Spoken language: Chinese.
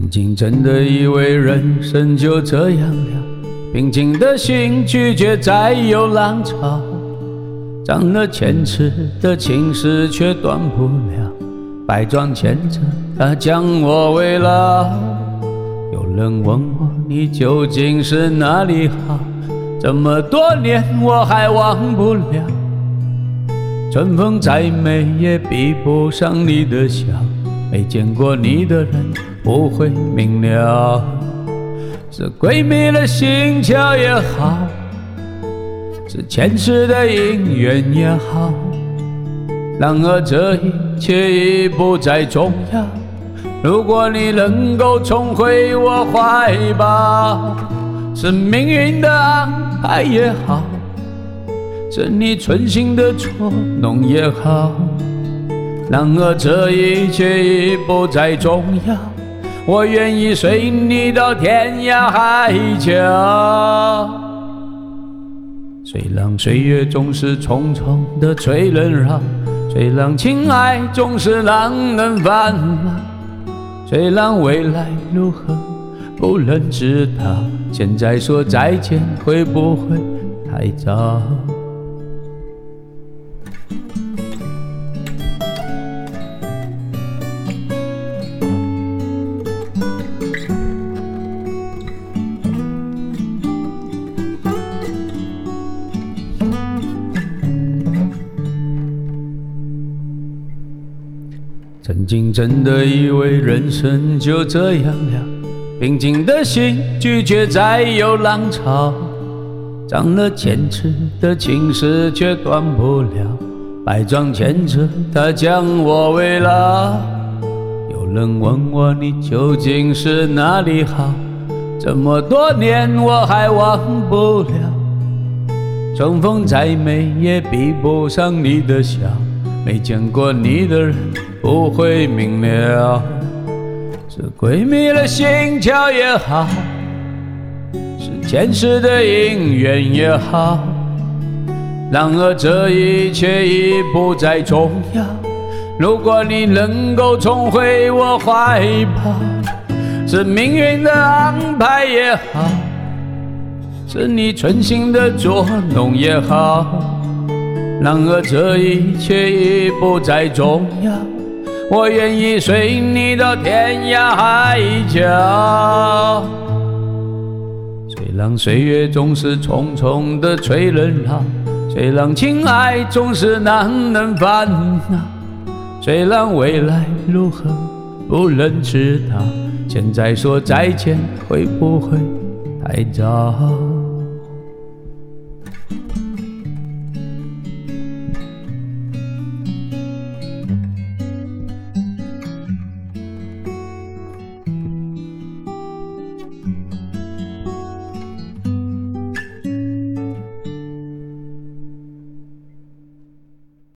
曾经真的以为人生就这样了，平静的心拒绝再有浪潮，长了千尺的情丝却断不了，百桩牵着它将我围绕。有人问我你究竟是哪里好，这么多年我还忘不了，春风再美也比不上你的笑，没见过你的人不会明了，是鬼迷了心窍也好，是前世的因缘也好，然而这一切已不再重要，如果你能够重回我怀抱，是命运的安排也好，是你存心的捉弄也好，然而这一切已不再重要，我愿意随你到天涯海角。虽然岁月总是匆匆的催人老，虽然情爱总是让人烦恼，虽然未来如何不能知道，现在说再见会不会太早？曾经真的以为人生就这样了，平静的心拒绝再有浪潮，长了千尺的情丝却断不了，百桩牵着它将我围绕。有人问我你究竟是哪里好，这么多年我还忘不了，春风再美也比不上你的笑，没见过你的人不会明了，是鬼迷了心窍也好，是前世的因缘也好，然而这一切已不再重要，如果你能够重回我怀抱，是命运的安排也好，是你存心的捉弄也好，然而这一切已不再重要，我愿意随你到天涯海角。虽然岁月总是匆匆的催人老，虽然情爱总是让人烦恼，虽然未来如何不能知道，现在说再见会不会太早？